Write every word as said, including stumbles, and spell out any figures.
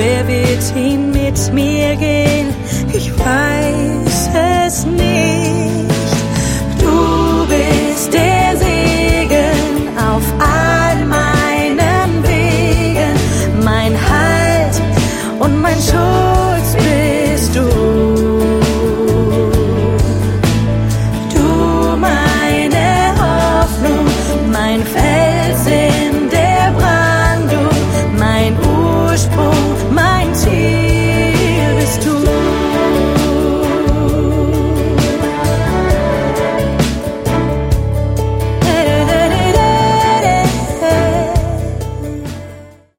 wer wird hin mit mir gehen? Ich weiß es nicht.